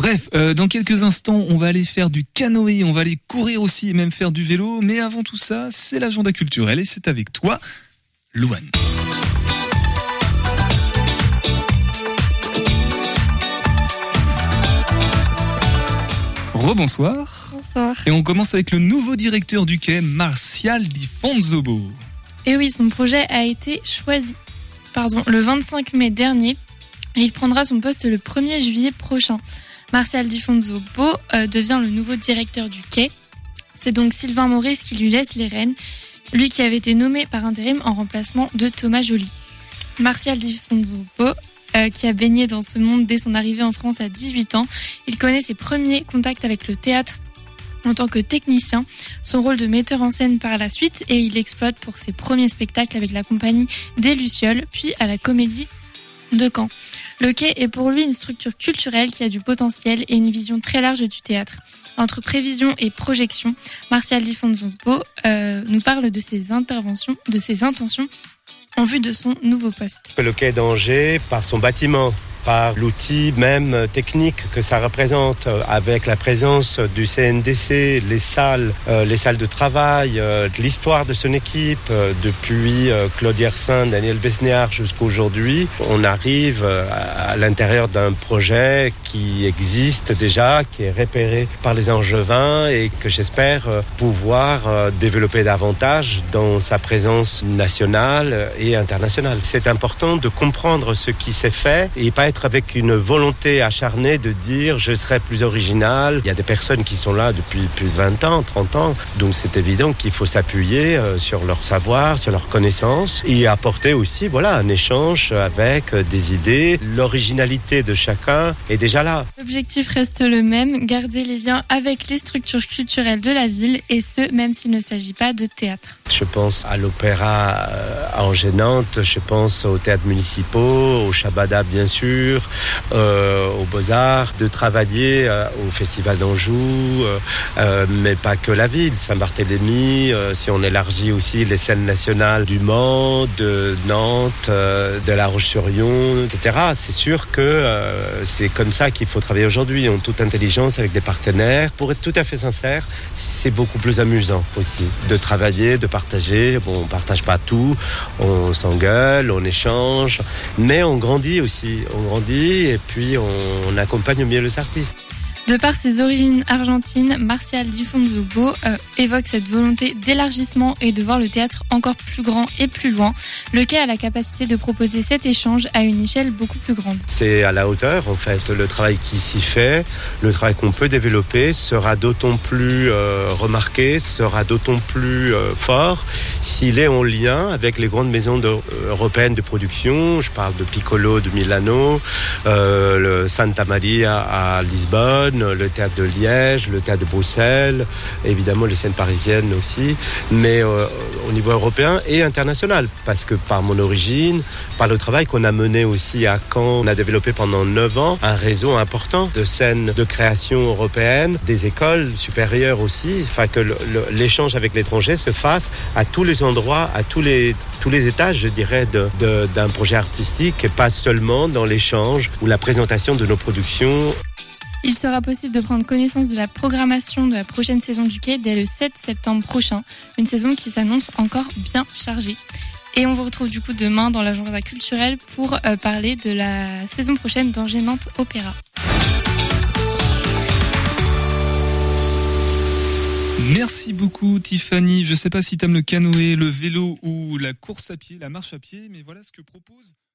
Bref, dans quelques instants, on va aller faire du canoë, on va aller courir aussi et même faire du vélo. Mais avant tout ça, c'est l'agenda culturel et c'est avec toi, Louane. Rebonsoir. Bonsoir. Et on commence avec le nouveau directeur du quai, Martial Di Fonzobo. Et oui, son projet a été choisi le 25 mai dernier. Et il prendra son poste le 1er juillet prochain. Martial Di Fonzobo devient le nouveau directeur du quai. C'est donc Sylvain Maurice qui lui laisse les rênes, lui qui avait été nommé par intérim en remplacement de Thomas Joly. Martial Di Fonzobo, qui a baigné dans ce monde dès son arrivée en France à 18 ans, il connaît ses premiers contacts avec le théâtre en tant que technicien, son rôle de metteur en scène par la suite, et il exploite pour ses premiers spectacles avec la compagnie des Lucioles, puis à la Comédie de Caen. Le quai est pour lui une structure culturelle qui a du potentiel et une vision très large du théâtre. Entre prévision et projection, Martial Di Fonzobo nous parle de ses intentions en vue de son nouveau poste. Le quai d'Angers, par son bâtiment, par l'outil même technique que ça représente, avec la présence du CNDC, les salles de travail, l'histoire de son équipe, depuis Claude Yersin, Daniel Besnéard jusqu'à aujourd'hui, on arrive à l'intérieur d'un projet qui existe déjà, qui est repéré par les Angevins et que j'espère pouvoir développer davantage dans sa présence nationale et internationale. C'est important de comprendre ce qui s'est fait et pas être avec une volonté acharnée de dire je serai plus original. Il y a des personnes qui sont là depuis plus de 20 ans, 30 ans, donc c'est évident qu'il faut s'appuyer sur leur savoir, sur leurs connaissances et apporter aussi un échange avec des idées. L'originalité de chacun est déjà là. L'objectif reste le même, garder les liens avec les structures culturelles de la ville et ce, même s'il ne s'agit pas de théâtre. Je pense à l'opéra Angers-Nantes, je pense aux théâtres municipaux, au Shabada bien sûr, aux Beaux-Arts, de travailler au Festival d'Anjou, mais pas que la ville, Saint-Barthélemy, si on élargit aussi les scènes nationales du Mans, de Nantes, de La Roche-sur-Yon, etc. C'est sûr que c'est comme ça qu'il faut travailler aujourd'hui, en toute intelligence, avec des partenaires. Pour être tout à fait sincère, c'est beaucoup plus amusant aussi de travailler, de partager. Bon, on partage pas tout, on s'engueule, on échange, mais on grandit aussi. On grandit et puis on accompagne mieux les artistes. De par ses origines argentines, Martial Di Fonzobo évoque cette volonté d'élargissement et de voir le théâtre encore plus grand et plus loin. Le quai a la capacité de proposer cet échange à une échelle beaucoup plus grande. C'est à la hauteur, en fait. Le travail qui s'y fait, le travail qu'on peut développer sera d'autant plus remarqué, sera d'autant plus fort s'il est en lien avec les grandes maisons européennes de production. Je parle de Piccolo de Milano, le Santa Maria à Lisbonne, le théâtre de Liège, le théâtre de Bruxelles, évidemment les scènes parisiennes aussi, mais au niveau européen et international, parce que par mon origine, par le travail qu'on a mené aussi à Caen, on a développé pendant 9 ans un réseau important de scènes de création européenne, des écoles supérieures aussi, afin que l'échange avec l'étranger se fasse à tous les endroits, à tous les étages, je dirais, d'un projet artistique, et pas seulement dans l'échange ou la présentation de nos productions. Il sera possible de prendre connaissance de la programmation de la prochaine saison du quai dès le 7 septembre prochain, une saison qui s'annonce encore bien chargée. Et on vous retrouve du coup demain dans l'agenda culturel pour parler de la saison prochaine d'Angers-Nantes Opéra. Merci beaucoup Tiffany. Je sais pas si t'aimes le canoë, le vélo ou la course à pied, la marche à pied, mais voilà ce que propose